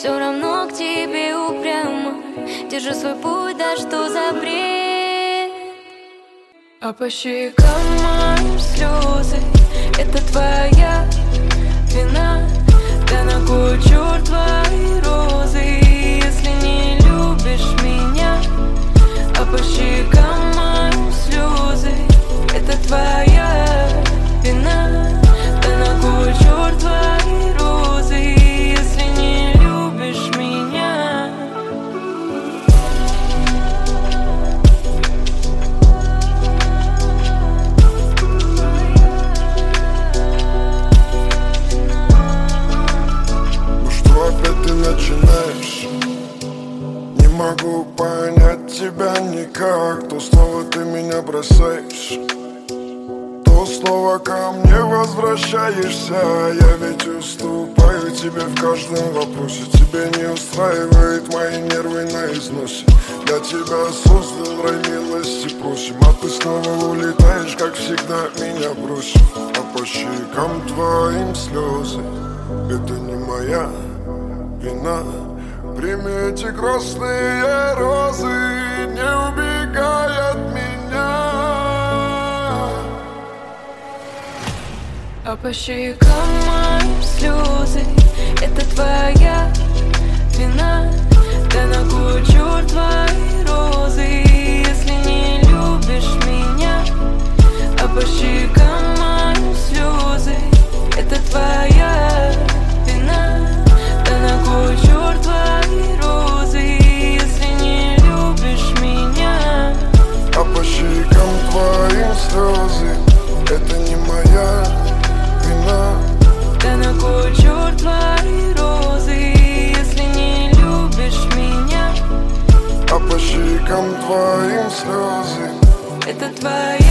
все равно к тебе упрямо. Держу свой путь, да что за бред. А по щекам моим слезы, это твоя вина. Да на кой черт твои розы, если не любишь меня. А по щекам моим слезы, это твоя вина. Да на кой черт твои розы, если не любишь меня. Ну что опять ты начинаешь? Не могу понять тебя никак. То снова ты меня бросаешь, то снова ко мне возвращаешься. Я ведь уступаю тебе в каждом вопросе. Тебя не устраивает мои нервы на износе. Я тебя создал, рай милости просим. А ты снова улетаешь, как всегда меня бросив. А по щекам твоим слезы, это не моя вина. Прими эти красные розы, не убегай от меня. А по щекам моим слезы, это твоя вина. Да на кой черт твои розы, если не любишь меня. А по щекам моим слезы, это твоя вина. Да на кой черт твои розы, если не любишь меня. А по щекам твоим слезы, это не моя вина. Да на кой черт твои розы, если не любишь меня. А по щекам твоим слезы, это твоя